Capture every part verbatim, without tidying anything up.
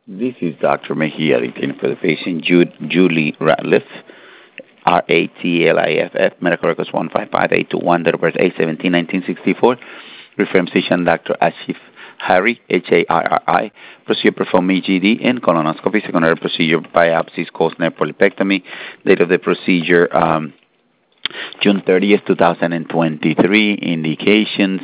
This is Doctor Mejia reading for the patient Jude, Julie Ratliff, R A T L I F F, medical records one five five eight two one, date of birth eight seventeen nineteen sixty-four, reference physician Doctor Ashif Harry, H A R R I, procedure performed E G D and colonoscopy, secondary procedure biopsies, Costner polypectomy, date of the procedure um, June thirtieth, two thousand twenty-three, indications.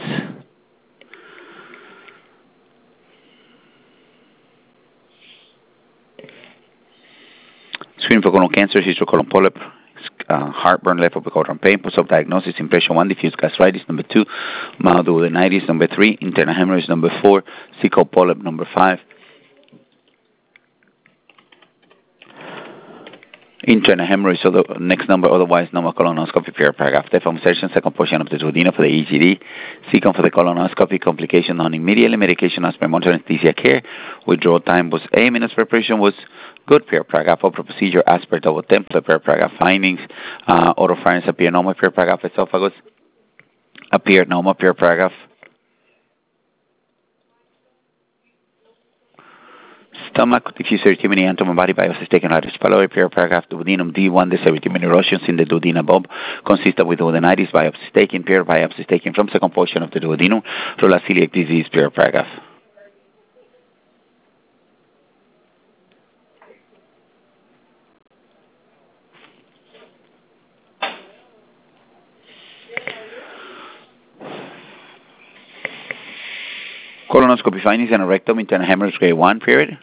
Screen for colon cancer, history colon polyp, uh, heartburn, left upper quadrant pain, post-op diagnosis, impression one, diffuse gastritis, number two, mild duodenitis, number three, internal hemorrhage, number four, cecal polyp, number five, internal hemorrhage, so the next number, otherwise normal colonoscopy, fair paragraph, deformation, second portion of the duodenum for the E G D, second for the colonoscopy, complication non-immediately, medication as per monitor anesthesia care, withdrawal time was A, minutes preparation was good, fair paragraph, upper procedure as per double template, fair paragraph, findings, uh, oropharynx appear normal, fair paragraph, esophagus appeared normal, fair paragraph, stomach, diffuse erythema, abdomen, body biopsy taken right as pylori, fair paragraph, duodenum D one, the erythema erosions in the duodenum bulb consistent with duodenitis, biopsy taken, pair biopsy taken from second portion of the duodenum, rolla celiac disease, fair paragraph. Colonoscopy findings and a rectum, internal hemorrhage, grade one, period.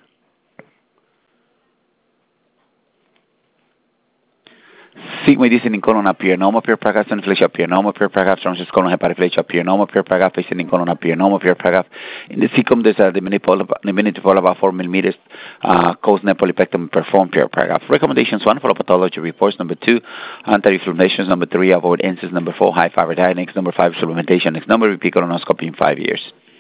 Sigma descending colon appear normal, pure paragraph, and flesh appear normal, pure paragraph, transverse colon hepatic appear normal, pure paragraph, ascending colon appear normal, pure paragraph. In the cecum, there's a diminutive polyp about four millimeters, uh, Costner polypectomy performed, pure paragraph. Recommendations, one, follow pathology reports, number two, anti-inflammations, number three, avoid N SAIDs, number four, high fiber diet, next number five, supplementation, next number, repeat colonoscopy in five years.